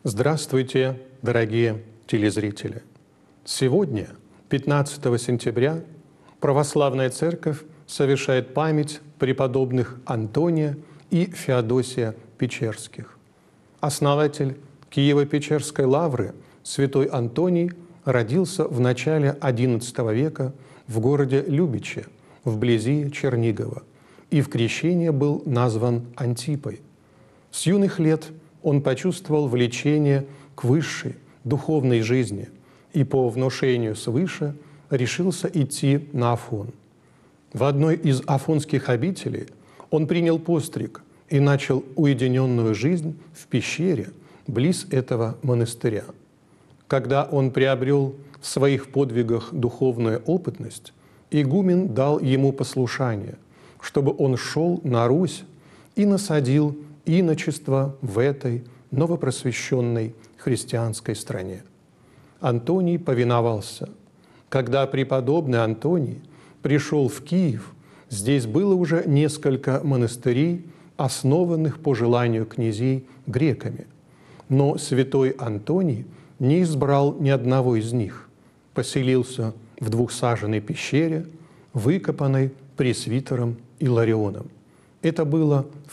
Здравствуйте, дорогие телезрители! Сегодня, 15 сентября, Православная Церковь совершает память преподобных Антония и Феодосия Печерских. Основатель Киево-Печерской лавры святой Антоний родился в начале XI века в городе Любиче, вблизи Чернигова, и в крещении был назван Антипой. С юных лет он почувствовал влечение к высшей духовной жизни и по внушению свыше решился идти на Афон. В одной из афонских обителей он принял постриг и начал уединенную жизнь в пещере близ этого монастыря. Когда он приобрел в своих подвигах духовную опытность, игумен дал ему послушание, чтобы он шел на Русь и насадил иночество в этой новопросвещенной христианской стране. Антоний повиновался. Когда преподобный Антоний пришел в Киев, здесь было уже несколько монастырей, основанных по желанию князей греками. Но святой Антоний не избрал ни одного из них, поселился в двухсаженной пещере, выкопанной пресвитером Иларионом. Это было в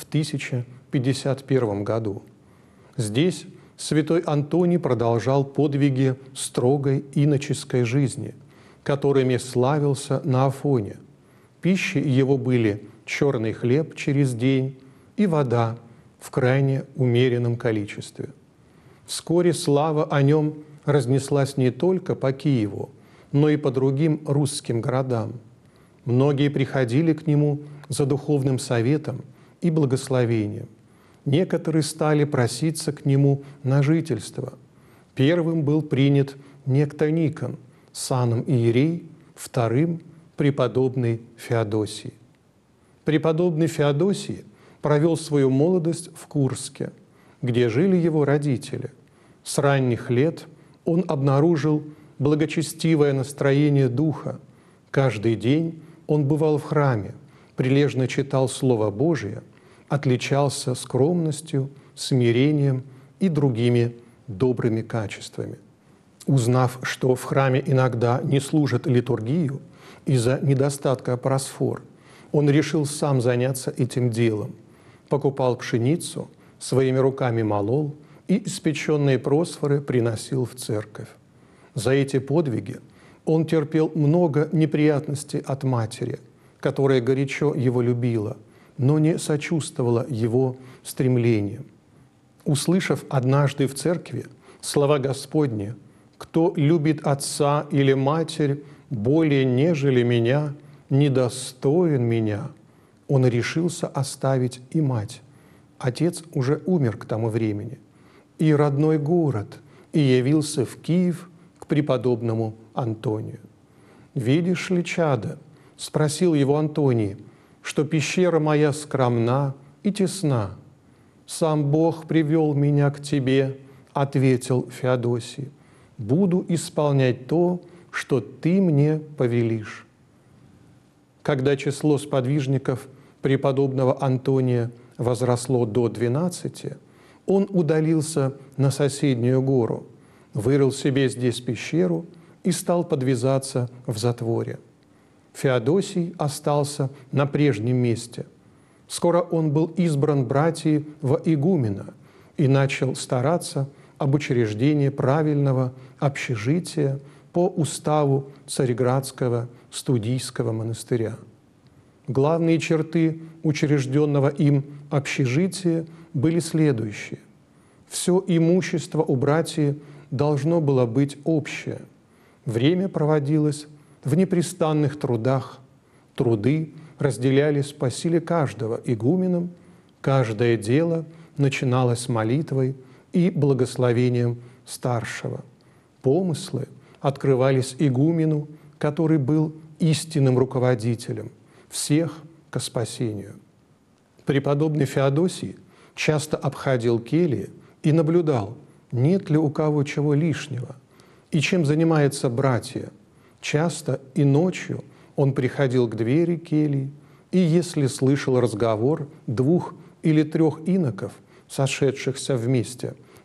1051 году. Здесь святой Антоний продолжал подвиги строгой иноческой жизни, которыми славился на Афоне. Пищей его были черный хлеб через день и вода в крайне умеренном количестве. Вскоре слава о нем разнеслась не только по Киеву, но и по другим русским городам. Многие приходили к нему за духовным советом и благословением. Некоторые стали проситься к нему на жительство. Первым был принят некто Никон, саном иерей, вторым – преподобный Феодосий. Преподобный Феодосий провел свою молодость в Курске, где жили его родители. С ранних лет он обнаружил благочестивое настроение духа. Каждый день он бывал в храме, прилежно читал Слово Божие, отличался скромностью, смирением и другими добрыми качествами. Узнав, что в храме иногда не служат литургию из-за недостатка просфор, он решил сам заняться этим делом. Покупал пшеницу, своими руками молол и испеченные просфоры приносил в церковь. За эти подвиги он терпел много неприятностей от матери, которая горячо его любила, но не сочувствовала его стремлениям. Услышав однажды в церкви слова Господни: «Кто любит отца или матерь более, нежели меня, недостоин меня», он решился оставить и мать. Отец уже умер к тому времени, и родной город, и явился в Киев к преподобному Антонию. «Видишь ли, чадо, — спросил его Антоний, — что пещера моя скромна и тесна?» «Сам Бог привел меня к тебе, — ответил Феодосий, — буду исполнять то, что ты мне повелишь». Когда число сподвижников преподобного Антония возросло до 12, он удалился на соседнюю гору, вырыл себе здесь пещеру и стал подвязаться в затворе. Феодосий остался на прежнем месте. Скоро он был избран братьей во игумена и начал стараться об учреждении правильного общежития по уставу Цареградского студийского монастыря. Главные черты учрежденного им общежития были следующие. Все имущество у братьев должно было быть общее. Время проводилось в непрестанных трудах. Труды разделялись по силе каждого игуменом, каждое дело начиналось молитвой и благословением старшего. Помыслы открывались игумену, который был истинным руководителем всех ко спасению. Преподобный Феодосий часто обходил кельи и наблюдал, нет ли у кого чего лишнего, и чем занимаются братья. Часто и ночью он приходил к двери кельи, и если слышал разговор 2 или 3 иноков, сошедшихся вместе,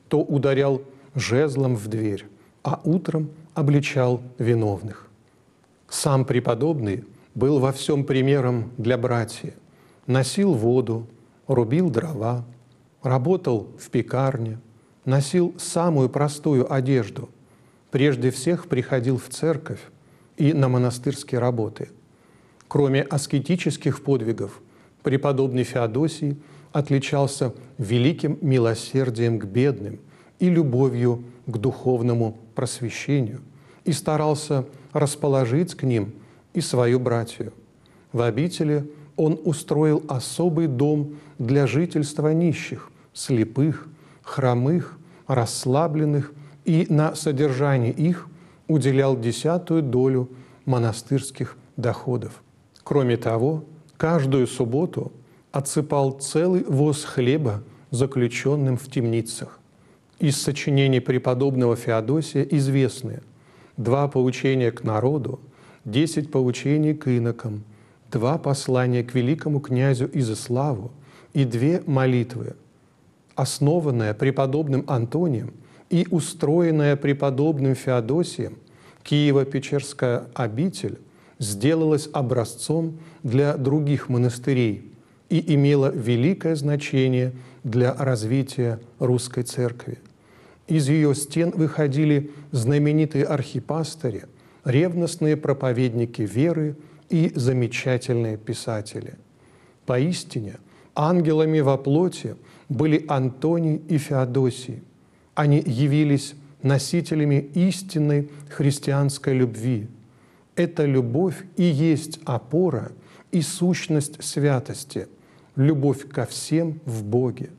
то ударял жезлом в дверь, а утром обличал виновных. Сам преподобный был во всем примером для братьев. Носил воду, рубил дрова, работал в пекарне, носил самую простую одежду, прежде всех приходил в церковь и на монастырские работы. Кроме аскетических подвигов, преподобный Феодосий отличался великим милосердием к бедным и любовью к духовному просвещению и старался расположить к ним и свою братью. В обители он устроил особый дом для жительства нищих, слепых, хромых, расслабленных и на содержание их уделял 10-ю долю монастырских доходов. Кроме того, каждую субботу отсыпал целый воз хлеба заключенным в темницах. Из сочинений преподобного Феодосия известны 2 поучения к народу, 10 поучений к инокам, 2 послания к великому князю Изяславу и 2 молитвы. Основанная преподобным Антонием и устроенная преподобным Феодосием, Киево-Печерская обитель сделалась образцом для других монастырей и имела великое значение для развития русской церкви. Из ее стен выходили знаменитые архипастыри, ревностные проповедники веры и замечательные писатели. Поистине, ангелами во плоти были Антоний и Феодосий. Они явились носителями истинной христианской любви. Эта любовь и есть опора и сущность святости, любовь ко всем в Боге.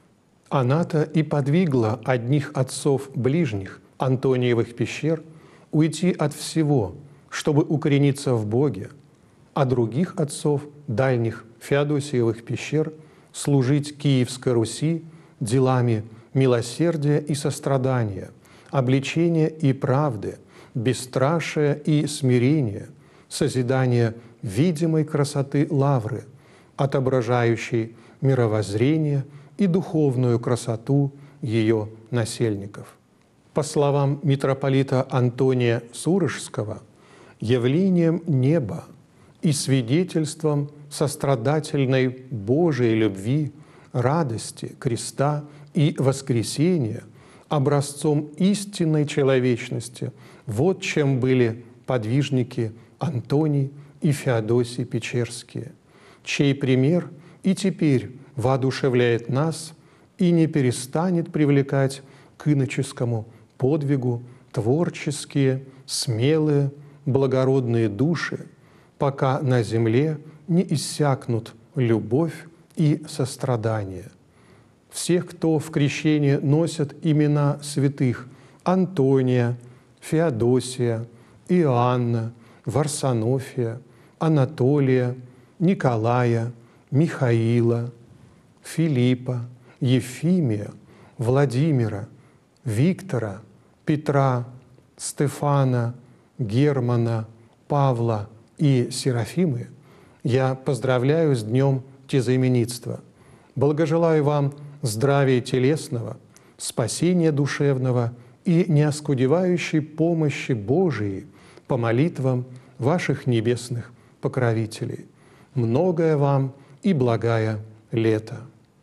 Она-то и подвигла одних отцов ближних Антониевых пещер уйти от всего, чтобы укорениться в Боге, а других отцов дальних Феодосиевых пещер служить Киевской Руси делами милосердия и сострадания, обличения и правды, бесстрашия и смирения, созидания видимой красоты лавры, отображающей мировоззрение и духовную красоту ее насельников. По словам митрополита Антония Сурожского, явлением неба и свидетельством сострадательной Божией любви, радости, креста и воскресения, образцом истинной человечности, вот чем были подвижники Антоний и Феодосий Печерские, чей пример и теперь воодушевляет нас и не перестанет привлекать к иноческому подвигу творческие, смелые, благородные души, пока на земле не иссякнут любовь и сострадание. Всех, кто в крещении носят имена святых Антония, Феодосия, Иоанна, Варсонофия, Анатолия, Николая, Михаила, Филиппа, Ефимия, Владимира, Виктора, Петра, Стефана, Германа, Павла и Серафимы, я поздравляю с днем тезаименитства. Благожелаю вам здравия телесного, спасения душевного и неоскудевающей помощи Божией по молитвам ваших небесных покровителей. Многое вам и благая лето.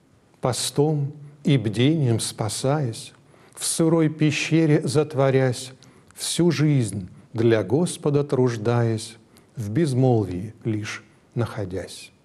Постом и бдением спасаясь, в сырой пещере затворясь, всю жизнь для Господа труждаясь, в безмолвии лишь находясь.